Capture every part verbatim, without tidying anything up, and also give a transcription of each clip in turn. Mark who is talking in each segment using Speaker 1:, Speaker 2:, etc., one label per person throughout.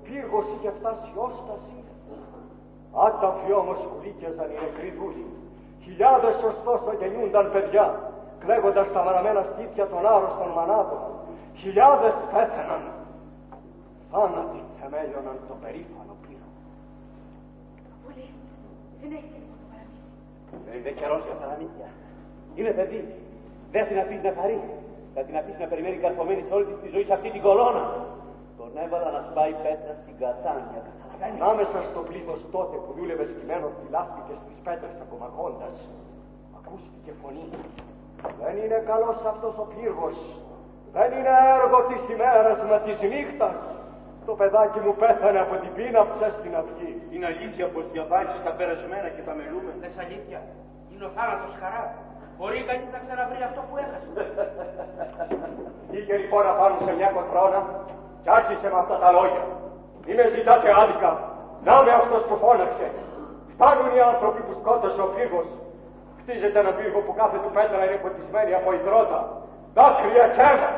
Speaker 1: πύργος είχε φτάσει ως τα σύνορα. Άταφοι όμως κουλίκιαζαν οι νεκροί δούλοι. Χιλιάδες ωστόσο γεννιούνταν παιδιά, κλαίγοντας τα βαραμένα στήθια των άρρωστων μανάτων. Χιλιάδες πέθαιναν. Θάνατοι θεμέλιωναν το περήφανο πύργο.
Speaker 2: Πολύ, δεν έχει τίποτα παραμύθι.
Speaker 3: Δεν είναι καιρός για παραμύθια. Είναι παιδί. Δεν την αφήσει να χαρεί. Θα την αφήσει να περιμένει καρφωμένη σε όλη της τη ζωή σε αυτή την κολόνα. Τον έβαλα να σπάει πέτρα στην κατάνια.
Speaker 1: Ανάμεσα στο πλήθος τότε που δούλευε σκυμμένος φυλάχθηκε στις πέτρες απομακώντας, ακούστηκε φωνή. Δεν είναι καλός αυτός ο πύργος. Δεν είναι έργο της ημέρας με της νύχτας. Το παιδάκι μου πέθανε από την πείναψε στην αυγή.
Speaker 3: Είναι αλήθεια πως διαβάζεις τα περασμένα και τα μελούμενα?
Speaker 4: Θες αλήθεια? Είναι ο θάνατος χαρά. Μπορεί κανείς να ξαναβρει αυτό που έχασε.
Speaker 1: Είχε λοιπόν απάνω σε μια κοτρώνα και άρχισε με αυτά τα λόγια. Μη με ζητάτε άδικα. Να με αυτός που φώναξε. Φτάνουν οι άνθρωποι που σκότωσε ο πύργος. Χτίζεται ένα πύργο που κάθε του πέτρα είναι ποτισμένη από υδρότα, δάκρυα και αίμα.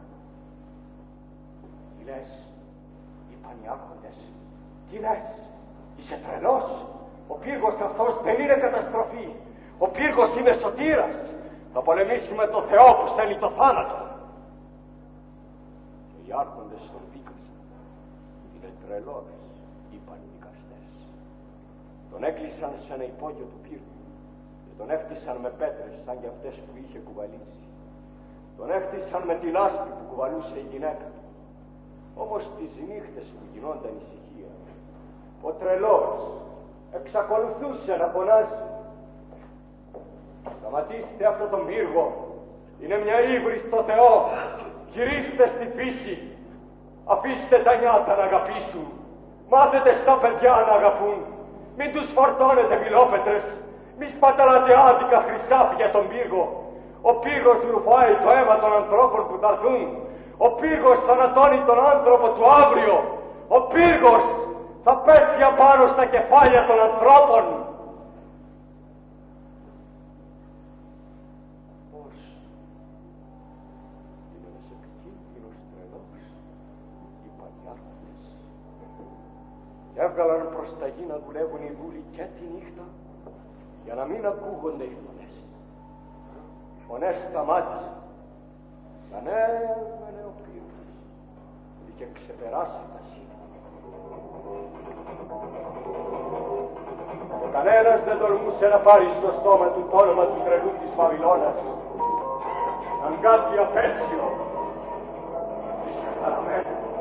Speaker 1: Τι λες, είπαν οι άρχοντες. Τι λες, είσαι τρελός? Ο πύργος αυτός δεν είναι καταστροφή. Ο πύργος είναι σωτήρας. Θα πολεμήσουμε το Θεό που στέλνει το θάνατο. Και οι άρχοντες τον δίκασαν. Είναι τρελός, είπαν οι δικαστές. Τον έκλεισαν σε ένα υπόγειο του πύργου και τον έχτισαν με πέτρες σαν και αυτές που είχε κουβαλήσει. Τον έχτισαν με τη λάσπη που κουβαλούσε η γυναίκα του. Όμως τις νύχτες που γινόταν ησυχία, ο τρελός εξακολουθούσε να φωνάζει. Σταματήστε αυτό τον πύργο. Είναι μια ύβρι στο Θεό. Γυρίστε στη φύση. Αφήστε τα νιάτα να αγαπήσουν. Μάθετε στα παιδιά να αγαπούν. Μην τους φορτώνετε μιλόπετρες. Μη σπαταλάτε άδικα χρυσάφι για τον πύργο. Ο πύργος ρουφάει το αίμα των ανθρώπων που θα έρθουν. Ο πύργος θανατώνει τον άνθρωπο του αύριο. Ο πύργος θα πέσει απάνω στα κεφάλια των ανθρώπων. Πώς είναι ένας επικίνδυνος τρελός, είπαν οι άρχοντες. Και έβγαλαν προς τα γη να δουλεύουν οι δούλοι και τη νύχτα για να μην ακούγονται οι φωνές. Οι φωνές σταμάτησαν. Ανέβαινε ο πύργος. Είχε ξεπεράσει τα σύνορα. Και κανένας δεν τολμούσε να πάρει στο στόμα του το όνομα του τρελού της Βαβυλώνας. Αν κάτι απέσιο